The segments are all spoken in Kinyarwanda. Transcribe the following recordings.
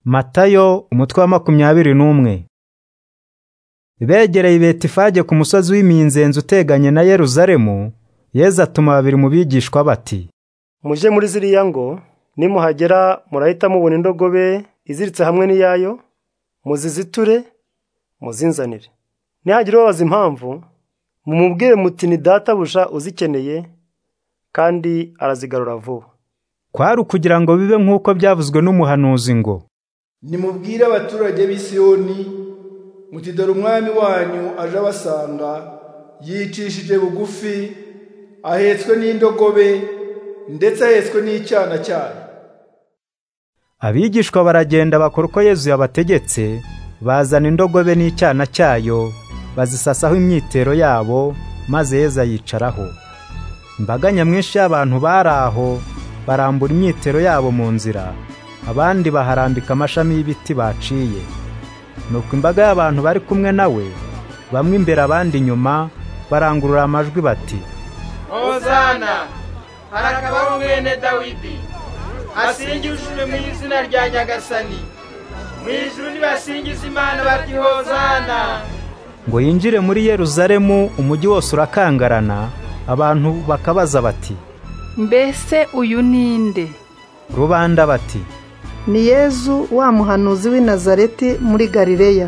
Matayo umutwe wa 21. Begereye i Betifage ku musozi w'iminzenze uteganye na Yeruzalemu, Yesu atuma babiri mu bigishwa bati: Muje muri ziriya ngo, nimuhagera murahita mubona indogobe iziritse hamwe n'iyayo, muziziture, muzinzanire. Nihagira ubabaza impamvu, mumubwire muti ni databuja uzikeneye, kandi arazigarura vuba. Kwari ukugira ngo bibe nk'uko byavuzwe n'umuhanuzi ngo: Nimubwire abaturage b'i Siyoni muti dore umwami wanyu aje abasanga, yicishije bugufi, ahetswe n'indogobe, ndetse ahetswe n'icyana cyayo. Abigishwa baragenda bakora uko Yesu yabategetse, bazana indogobe n'icyana cyayo, bazisasaho imyitero yabo, maze Yesu yicaraho. Imbaga nyamwinshi y'abantu bari aho barambura imyitero yabo mu nzira, abandi baharambika amashami y'ibiti baciye. Nuko imbaga y'abantu bari kumwe nawe, bamwe imbere abandi inyuma, barangurura amajwi bati: Hozana! Harakabaho mwene Dawidi! Asingizwe mu izina rya Nyagasani! Mu ijuru nibasingiza Imana bati Hozana! Ngo yinjire muri Yeruzalemu, umujyi wose urakangarana, abantu bakabaza bati: Mbese uyu ninde? Rubanda bati: Ni Yesu wa muhanuzi w'i Nazareti muri Galileya.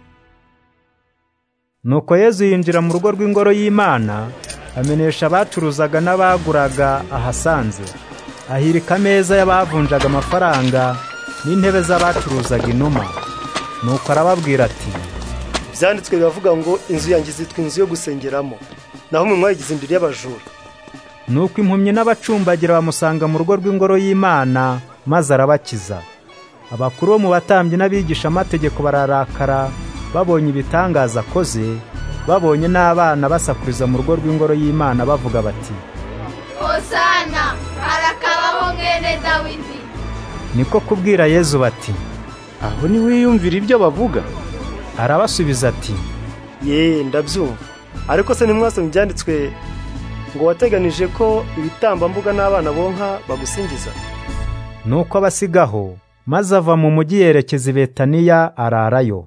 Nuko Yesu yinjira mu rugo rw'ingoro y'Imana, amenesha abacuruzaga n'abaguraga ahasanze, ahirika ameza y'abavunjaga amafaranga n'intebe z'abacuruzaga inuma. Nuko arababwira ati: Byanditswe biravuga ngo inzu yanjye izitwa inzu yo gusengeramo, naho mwe mwayigize indiri y'abajura. Nuko impumyi n'abacumbagira bamusanga mu rugo rw'ingoro y'Imana, maze arabakiza. Abakuru bo mu batambyi n'abigisha amategeko bararakara babonye ibitangaza akoze, babonye n'abana basakuriza mu rugo rw'ingoro y'Imana bavuga bati: Hosana! Harakabaho mwene Dawidi! Niko kubwira Yesu bati: Aho ni wiyumvira ibyo bavuga? Arabasubiza ati: Ndabyumva. Ariko se ntimwasomye ibyanditswe ngo wateganije ko ibitambambuga n'abana bonka bagusingiza? Nuko abasigaho, maze ava mu mujyi yerekeza i Betaniya ararayo.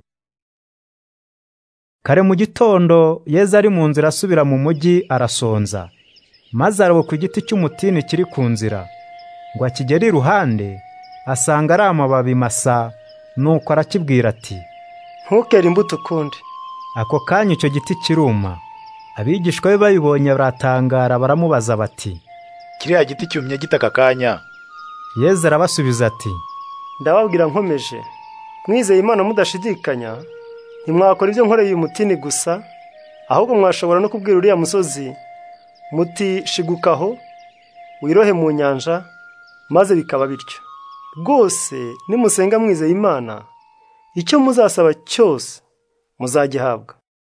Kare mu gitondo Yesu ari mu nzira asubira mu mujyi arasonza, maze araba ku giti cy'umutini kiri ku nzira. Ngo akigera iruhande, asanga ari amababi masa, nuko arakibwira ati: Ntukere imbuto ukundi. Ako kanya icyo giti kiruma. Abigishwa be babibonye baratangara, baramubaza bati: Kiriya giti cyumye gite aka kanya? Yesu arabasubiza ati: Ndababwira nkomeje, mwizeye Imana mudashidikanya, ntimwakora ibyo nkoreye uyu mutini gusa, ahubwo mwashobora no kubwira uriya musozi muti shigukaho, wirohe mu nyanja, maze bikaba bityo. Rwose nimusenga mwizeye Imana, icyo muzasaba cyose muzagihabwa.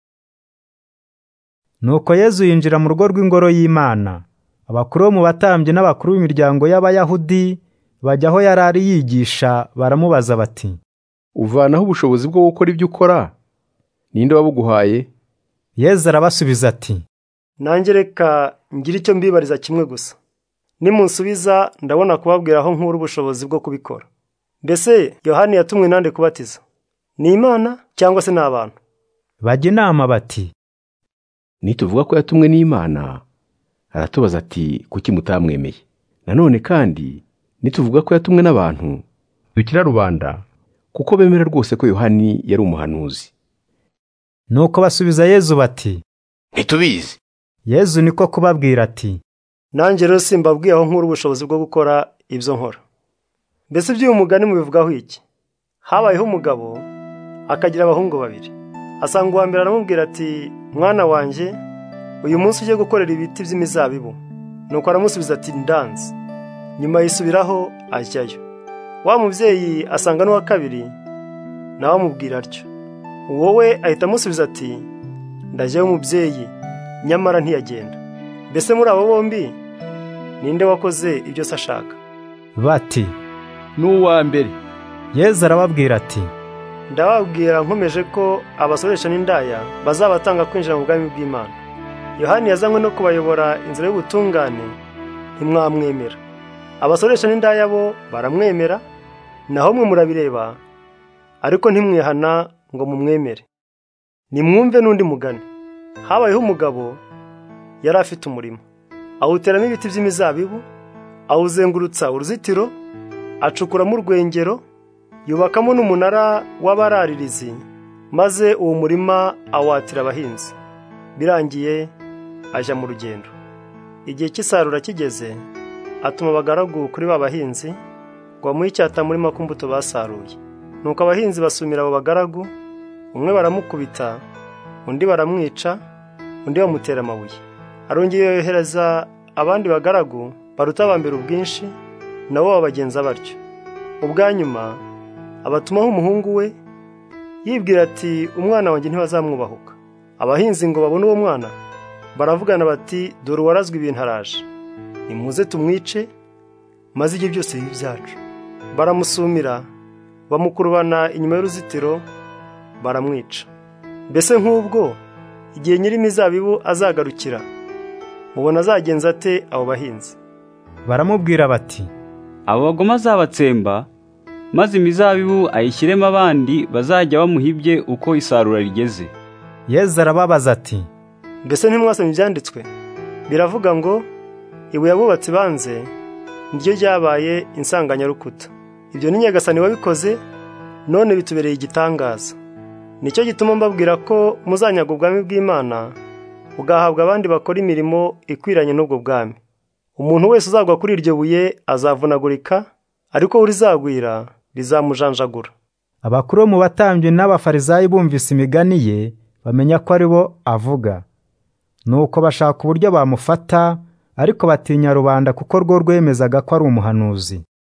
Nuko Yesu yinjira mu rugo rw'ingoro y'Imana. Abakuru bo mu batambyi n'abakuru b'imiryango y'Abayahudi bajya aho yari ari yigisha, baramubaza bati: Uvanaho ubushobozi bwo gukora ibyo ukora? Ninde wabuguhaye? Yesu arabasubiza ati: Nanjye reka ngira icyo mbibariza kimwe gusa. Nimunsubiza ndabona kubabwira aho nkura ubushobozi bwo kubikora. Mbese Yohani yatumwe nande kubatiza? Ni Imana cyangwa se n'abantu? Bajya inama bati: Nituvuga ko yatumwe n'Imana, aratubaza ati kuki mutamwemeye? Nanone kandi nituvuga ko yatumwe n'abantu, dukira rubanda kuko bemera rwose ko Yohani yari umuhanuzi. Nuko basubiza Yesu bati: Ntitubizi. Yesu niko kubabwira ati: Nanjye rero simbabwiye aho nkura ubushobozi bwo gukora ibyo nkora. Mbese iby'uyu mugani mubivugaho iki? Habayeho umugabo akagira abahungu babiri. Asanga uwa mbere aramubwira ati: Mwana wanjye, uyu munsi ugiye gukorera ibiti by'imizabibu. Nuko aramusubiza ati: Ndanze. Nyuma yisubiraho ajyayo. Wa mubyeyi asanga n'uwa kabiri, nawe amubwira atyo. Wowe ahita amusubiza ati: Ndajyayo mubyeyi, nyamara ntiyagenda. Mbese muri abo bombi ninde wakoze ibyo se ashaka? Bati: N'uwa mbere. Yesu arababwira ati: Ndababwira nkomeje ko abasoresha n'indaya bazabatanga kwinjira mu bwami bw'Imana. Yohani yazanywe no kubayobora inzira y'ubutungane, ntimwamwemera. Abasoresha n'indaya bo baramwemera, naho mwe murabireba ariko ntimwihana ngo mumwemere. Nimwumve n'undi mugani. Habayeho umugabo yari afite umurima, awuteramo ibiti by'imizabibu, awuzengurutsa uruzitiro, acukuramo urwengero, yubakamo n'umunara w'abararirizi, maze uwo murima awatira abahinzi. Birangiye ajya mu rugendo. Igihe cy'isarura kigeze, atuma abagaragu kuri ba bahinzi ngo bamuhe icyata murima k'imbuto basaruye. Nuko abahinzi basumira abo bagaragu, umwe baramukubita, undi baramwica, undi bamutera amabuye. Arongera yohereza abandi bagaragu baruta abambere ubwinshi, nabo babagenza batyo. Ubwa nyuma abatumaho umuhungu we, yibwira ati umwana wanjye ntibazamwubahuka. Abahinzi ngo babone uwo mwana, baravugana bati dore uwarazwe ibintu araje, nimuze tumwice maze ibyo byose bibe byacu. Baramusumira, bamukurubana inyuma y'uruzitiro, baramwica. Mbese nk'ubwo igihe nyir'imizabibu azagarukira, mubona azagenza ate abo bahinzi? Baramubwira bati, abo bagoma azabatsemba, maze imizabibu ayishyiremo abandi bazajya bamuhibye uko isarura rigeze. Yesu arababaza ati, mbese ntimwasomye ibyanditswe? Biravuga ngo ibuye abubatsi banze niryo ryabaye insanganyarukuta. Ibyo ni Nyagasani wabikoze, none bitubereye igitangaza. Nicyo gituma mbabwira ko muzanyaga ubwami bw'Imana, bugahabwa abandi bakora imirimo ikwiranye n'ubwo bwami. Umuntu wese uzagwa kuri iryo buye azavunagurika, ariko urizagwira rizamujanjagura. Abakuru mu batambyi n'abafarisayo bumvise imigani ye, bamenya ko ari bo avuga. Nuko bashaka uburyo bamufata, ariko batinya rubanda kuko rwo rwemezaga ko ari umuhanuzi.